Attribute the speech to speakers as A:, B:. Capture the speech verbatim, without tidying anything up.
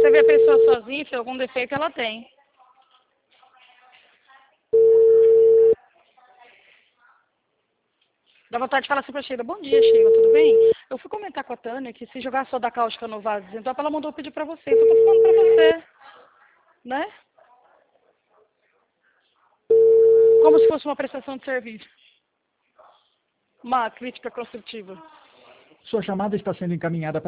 A: Você vê a pessoa sozinha, se algum defeito ela tem. Dá vontade de falar assim pra Sheila, bom dia, Sheila, tudo bem? Eu fui comentar com a Tânia que se jogar soda cáustica no vaso desentope, ela mandou pedir pra você. Então eu tô falando pra você, né? Como se fosse uma prestação de serviço. Uma crítica construtiva.
B: Sua chamada está sendo encaminhada para